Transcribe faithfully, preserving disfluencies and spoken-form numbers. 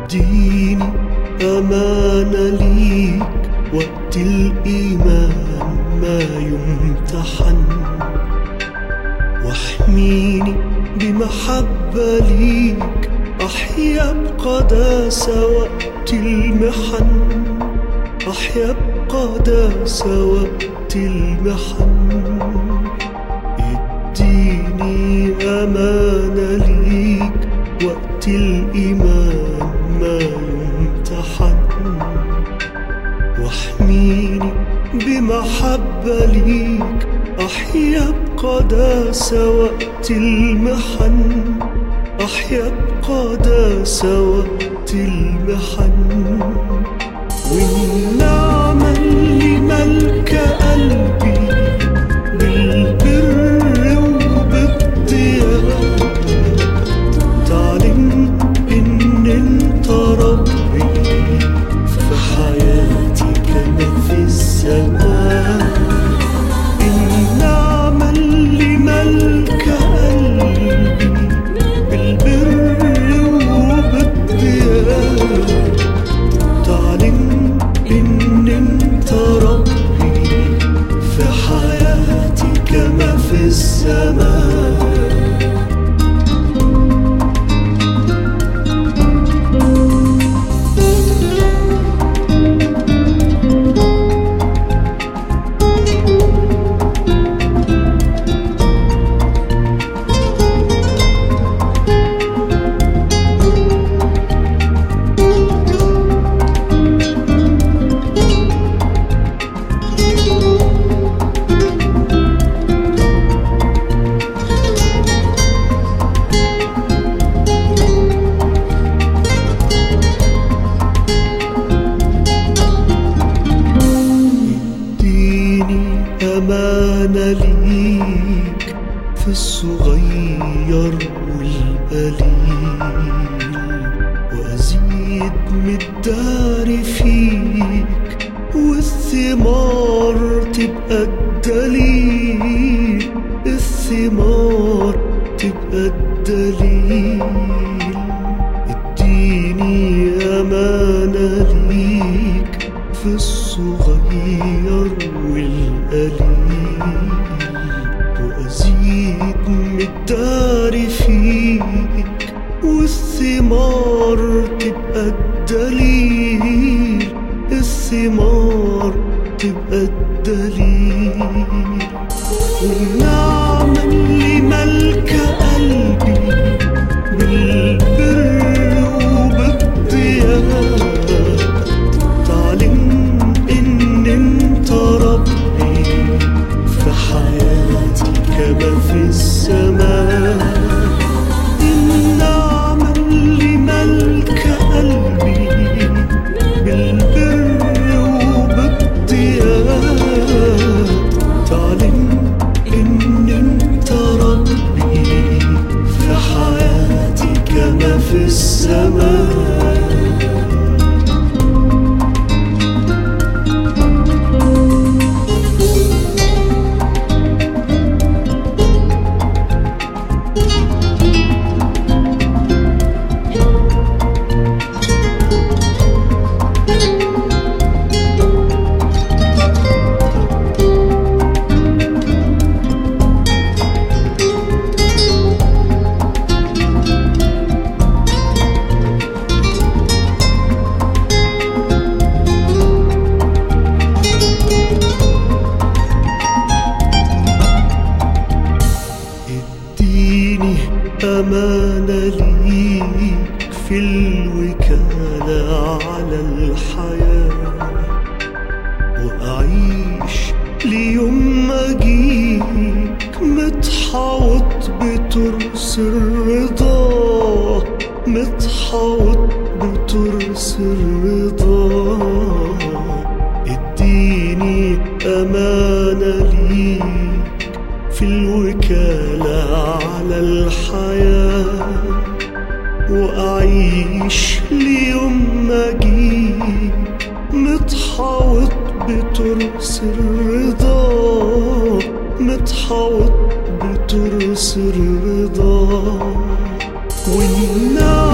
اديني أمانة ليك وقت الإيمان ما يمتحن، واحميني بمحبة ليك أحيا بقداسة وقت المحن، أحيا بقداسة وقت المحن. اديني أمانة ليك وقت الإيمان ما يمتحن، واحميني بمحبة ليك أحيا بقداسة وقت المحن، أحيا بقداسة وقت المحن. والنعمة اللي ملكة قلبي بالبر وبالضياء تعلن إن أنت ربي في حياتي كما في السماء. النعمة اللي ملكة قلبي بالبر وبالضياء تعلن إن أنت ربي في حياتي كما في السماء. أمانة ليك في الصغير والقليل، وأزيد مقداري فيك والثمار تبقى الدليل، الثمار تبقى الدليل. اديني أمانة ليك في الصغير والقليل، وأزيد مقداري فيك والثمار تبقى الدليل، الثمار تبقى الدليل. والنعمة اللي ملكة قلبي بالبر وبالضياء تعلن إن أنت ربي في حياتي كما في السماء. النعمة اللي ملكة قلبي بالبر وبالضياء تعلن إن أنت ربي في حياتي كما في السماء. أمانة ليك في الوكالة على الحياة، وأعيش ليوم ما أجيك متحوط بترس الرضا، متحوط بترس الرضا. اديني أمانة ليك في الوكالة على الحياة، وأعيش ليوم ما أجيك متحوط بترس الرضا، متحوط بترس الرضا. والنعمة